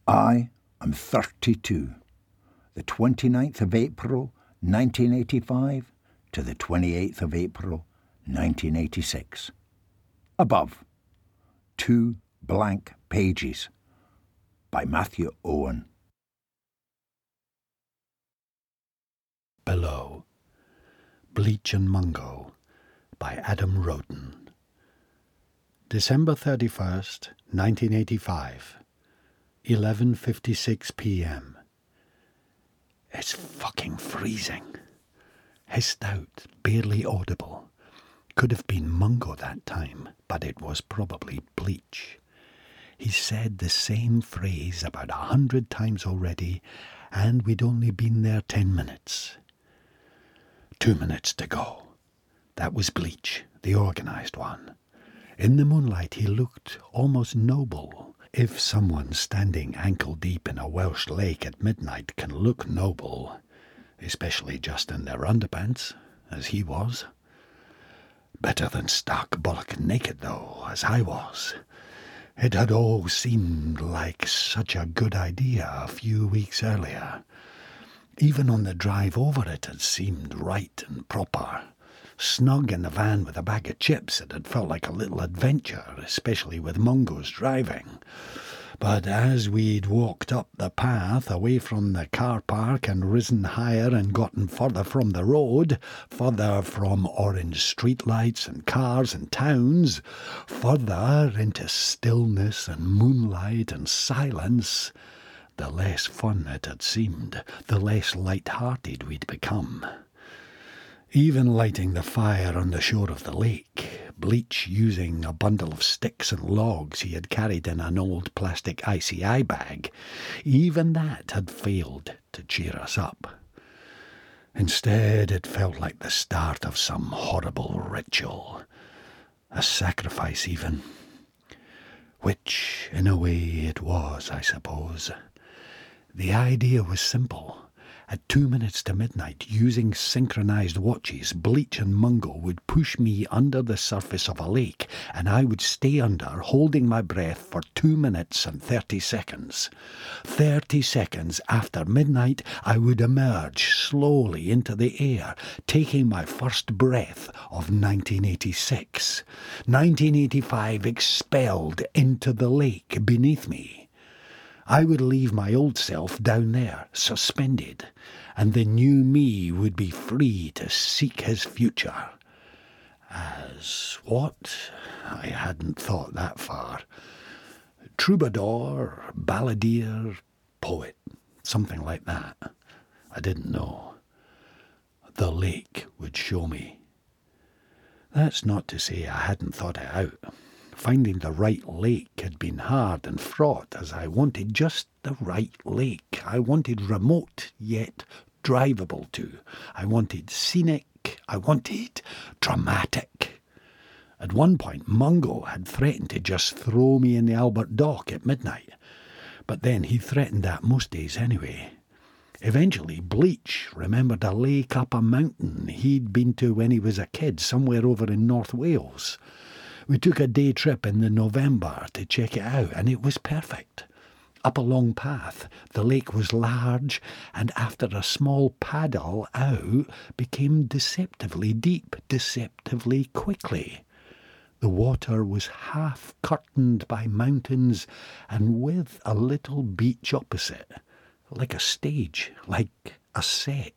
I am 32. The 29th of April, 1985 to the 28th of April, 1986. Above, 2 blank pages by Matthew Owen. Below, Bleach and Mungo by Adam Roden. December 31st, 1985, 11:56 p.m. It's fucking freezing. Hissed out, barely audible. Could have been Mungo that time, but it was probably Bleach. He said the same phrase about 100 times already, and we'd only been there 10 minutes. 2 minutes to go. That was Bleach, the organised one. In the moonlight he looked almost noble. If someone standing ankle-deep in a Welsh lake at midnight can look noble, especially just in their underpants, as he was. Better than stark bollock naked, though, as I was. It had all seemed like such a good idea a few weeks earlier. Even on the drive over it had seemed right and proper. Snug in the van with a bag of chips, it had felt like a little adventure, especially with Mungo's driving. But as we'd walked up the path away from the car park and risen higher and gotten further from the road, further from orange streetlights and cars and towns, further into stillness and moonlight and silence, the less fun it had seemed, the less light-hearted we'd become. Even lighting the fire on the shore of the lake, Bleach using a bundle of sticks and logs he had carried in an old plastic ICI bag, even that had failed to cheer us up. Instead, it felt like the start of some horrible ritual, a sacrifice even. Which, in a way, it was, I suppose. The idea was simple. At 2 minutes to midnight, using synchronized watches, Bleach and Mungo would push me under the surface of a lake, and I would stay under, holding my breath for 2 minutes and 30 seconds. 30 seconds after midnight, I would emerge slowly into the air, taking my first breath of 1986. 1985 expelled into the lake beneath me. I would leave my old self down there, suspended, and the new me would be free to seek his future. As what? I hadn't thought that far. Troubadour, balladeer, poet, something like that. I didn't know. The lake would show me. That's not to say I hadn't thought it out. Finding the right lake had been hard and fraught, as I wanted just the right lake. I wanted remote, yet drivable too. I wanted scenic. I wanted dramatic. At one point, Mungo had threatened to just throw me in the Albert Dock at midnight. But then he threatened that most days anyway. Eventually, Bleach remembered a lake up a mountain he'd been to when he was a kid, somewhere over in North Wales. We took a day trip in the November to check it out, and it was perfect. Up a long path, the lake was large, and after a small paddle out, became deceptively deep, deceptively quickly. The water was half curtained by mountains, and with a little beach opposite, like a stage, like a set.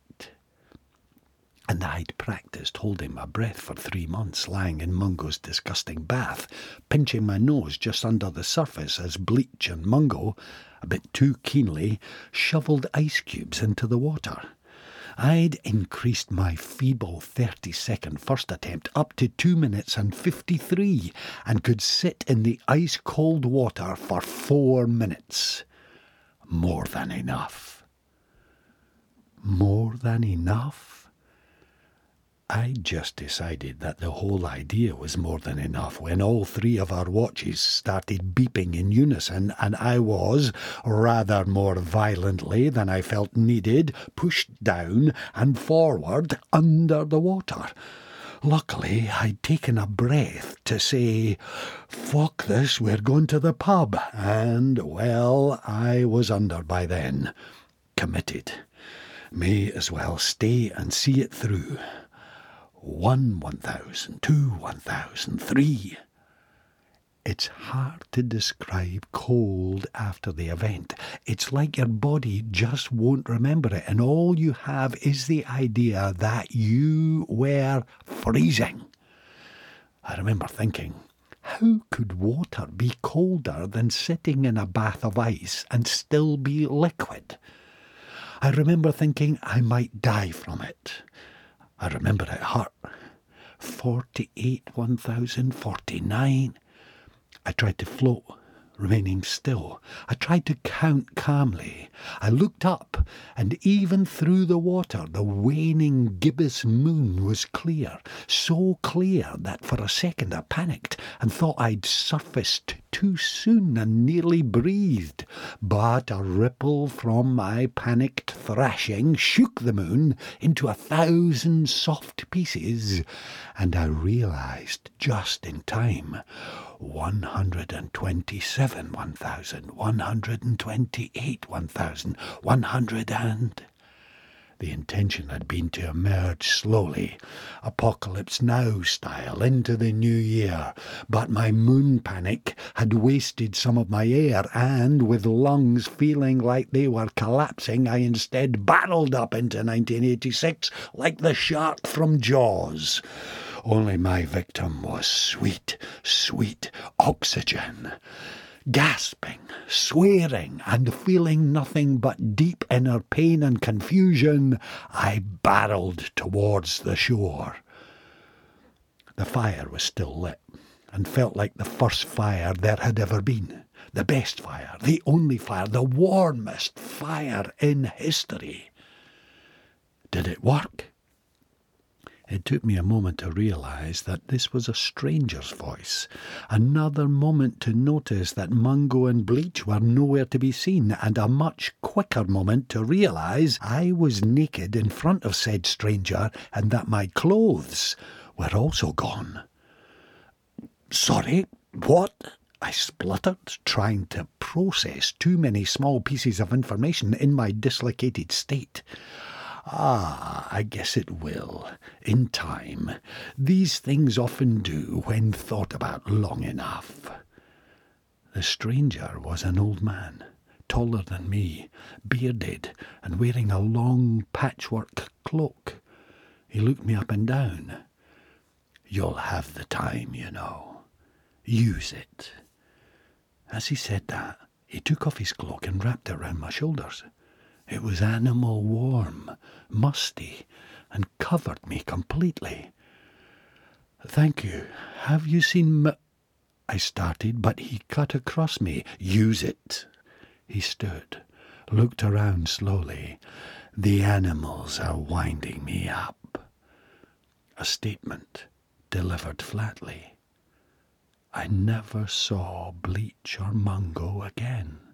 And I'd practised holding my breath for 3 months, lying in Mungo's disgusting bath, pinching my nose just under the surface as Bleach and Mungo, a bit too keenly, shovelled ice cubes into the water. I'd increased my feeble 30-second first attempt up to 2 minutes and 53, and could sit in the ice-cold water for 4 minutes. More than enough. More than enough? I just decided that the whole idea was more than enough when all 3 of our watches started beeping in unison, and I was, rather more violently than I felt needed, pushed down and forward under the water. Luckily, I'd taken a breath to say, "Fuck this, we're going to the pub." And, well, I was under by then. Committed. May as well stay and see it through. 1,000, 2, 1,000, 3. It's hard to describe cold after the event. It's like your body just won't remember it, and all you have is the idea that you were freezing. I remember thinking, how could water be colder than sitting in a bath of ice and still be liquid? I remember thinking I might die from it. I remember it hurt. 48, 1,000, 49. I tried to float, remaining still. I tried to count calmly. I looked up, and even through the water the waning gibbous moon was clear, so clear that for a second I panicked and thought I'd surfaced too soon and nearly breathed. But a ripple from my panicked thrashing shook the moon into 1,000 soft pieces, and I realised just in time 127, 1,000, 128, 1,000, 100 and... The intention had been to emerge slowly, Apocalypse Now style, into the new year, but my moon panic had wasted some of my air, and with lungs feeling like they were collapsing, I instead barreled up into 1986 like the shark from Jaws. Only my victim was sweet, sweet oxygen. Gasping, swearing, and feeling nothing but deep inner pain and confusion, I barreled towards the shore. The fire was still lit, and felt like the first fire there had ever been. The best fire, the only fire, the warmest fire in history. Did it work? It took me a moment to realise that this was a stranger's voice, another moment to notice that Mungo and Bleach were nowhere to be seen, and a much quicker moment to realise I was naked in front of said stranger and that my clothes were also gone. "Sorry, what?" I spluttered, trying to process too many small pieces of information in my dislocated state. I guess it will, in time. These things often do when thought about long enough. The stranger was an old man, taller than me, bearded, and wearing a long patchwork cloak. He looked me up and down. "You'll have the time, you know. Use it." As he said that, he took off his cloak and wrapped it round my shoulders. It was animal warm, musty, and covered me completely. "Thank you. Have you seen I started, but he cut across me. "Use it." He stood, looked around slowly. "The animals are winding me up." A statement delivered flatly. I never saw Bleach or Mungo again.